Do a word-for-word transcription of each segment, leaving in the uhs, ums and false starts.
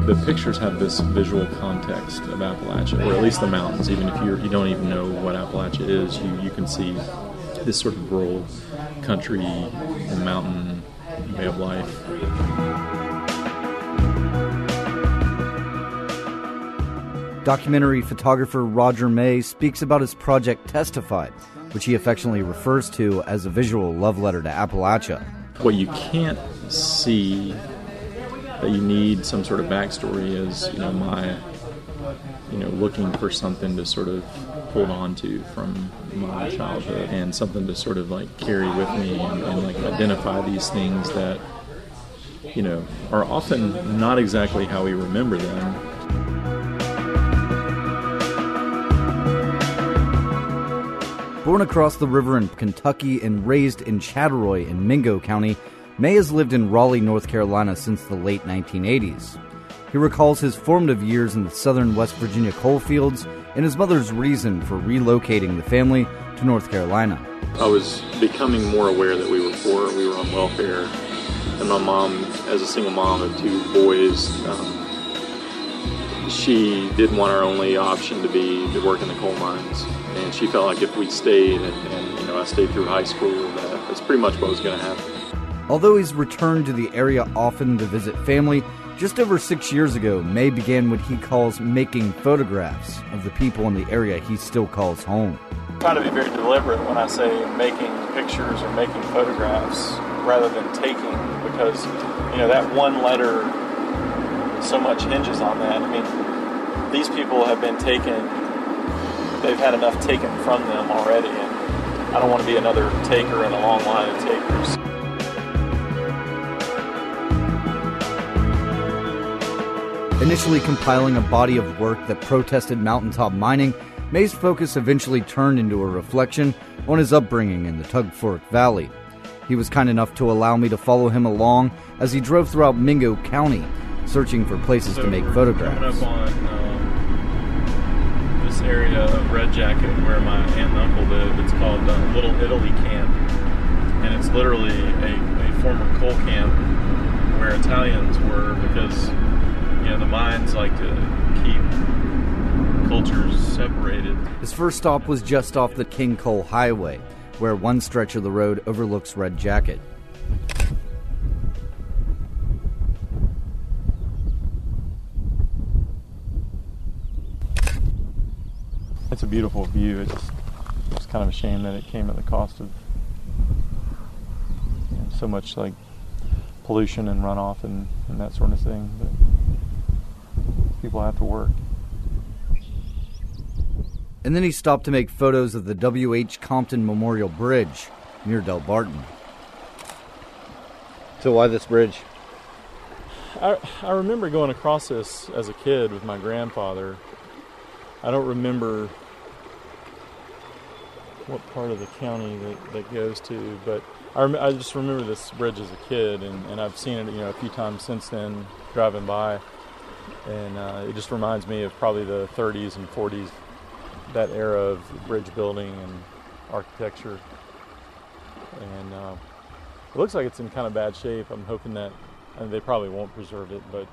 the pictures have this visual context of Appalachia, or at least the mountains. Even if you're, you don't even know what Appalachia is, you, you can see this sort of rural country and mountain way of life. Documentary photographer Roger May speaks about his project Testified, which he affectionately refers to as a visual love letter to Appalachia. What you can't see that you need some sort of backstory is, you know, my, you know, looking for something to sort of hold on to from my childhood and something to sort of like carry with me and, and like identify these things that, you know, are often not exactly how we remember them. Born across the river in Kentucky and raised in Chattaroy in Mingo County, May has lived in Raleigh, North Carolina since the late nineteen eighties. He recalls his formative years in the southern West Virginia coal fields and his mother's reason for relocating the family to North Carolina. I was becoming more aware that we were poor, we were on welfare, and my mom, as a single mom of two boys, um, she didn't want our only option to be to work in the coal mines. And she felt like if we stayed, and, and you know, I stayed through high school, that that's pretty much what was going to happen. Although he's returned to the area often to visit family, just over six years ago, May began what he calls making photographs of the people in the area he still calls home. I try to be very deliberate when I say making pictures or making photographs rather than taking, because, you know, that one letter, so much hinges on that. I mean, these people have been taken. They've had enough taken from them already, and I don't want to be another taker in a long line of takers. Initially compiling a body of work that protested mountaintop mining, May's focus eventually turned into a reflection on his upbringing in the Tug Fork Valley. He was kind enough to allow me to follow him along as he drove throughout Mingo County, searching for places so to make we're photographs. Coming up on um, this area of Red Jacket where my aunt and uncle live. It's called uh, Little Italy Camp, and it's literally a, a former coal camp where Italians were, because, you know, the mines like to keep cultures separated. His first stop was just off the King Coal Highway, where one stretch of the road overlooks Red Jacket. It's a beautiful view. It's just, it's kind of a shame that it came at the cost of, you know, so much like pollution and runoff and, and that sort of thing. But people have to work. And then he stopped to make photos of the W H Compton Memorial Bridge near Del Barton. So why this bridge? I, I remember going across this as a kid with my grandfather. I don't remember what part of the county that, that goes to, but I, rem- I just remember this bridge as a kid, and, and I've seen it, you know, a few times since then driving by, and uh, it just reminds me of probably the thirties and forties, that era of bridge building and architecture, and uh, it looks like it's in kind of bad shape. I'm hoping that, and they probably won't preserve it, but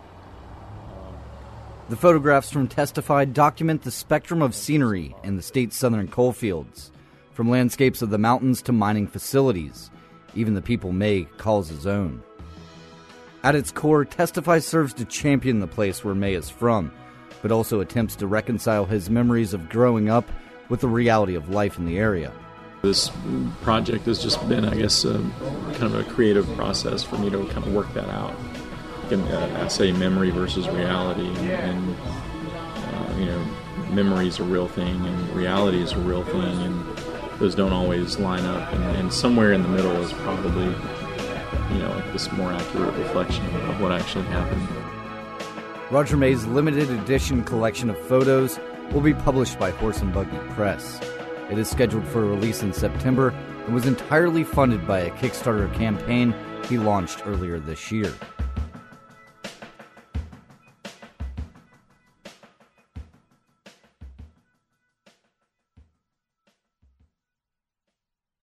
the photographs from Testified document the spectrum of scenery in the state's southern coal fields, from landscapes of the mountains to mining facilities, even the people May calls his own. At its core, Testified serves to champion the place where May is from, but also attempts to reconcile his memories of growing up with the reality of life in the area. This project has just been, I guess, uh, kind of a creative process for me to kind of work that out. And, uh, I say memory versus reality, and, and uh, you know, memory is a real thing, and reality is a real thing, and those don't always line up. And, and somewhere in the middle is probably, you know, like this more accurate reflection of what actually happened. Roger May's limited edition collection of photos will be published by Horse and Buggy Press. It is scheduled for release in September and was entirely funded by a Kickstarter campaign he launched earlier this year.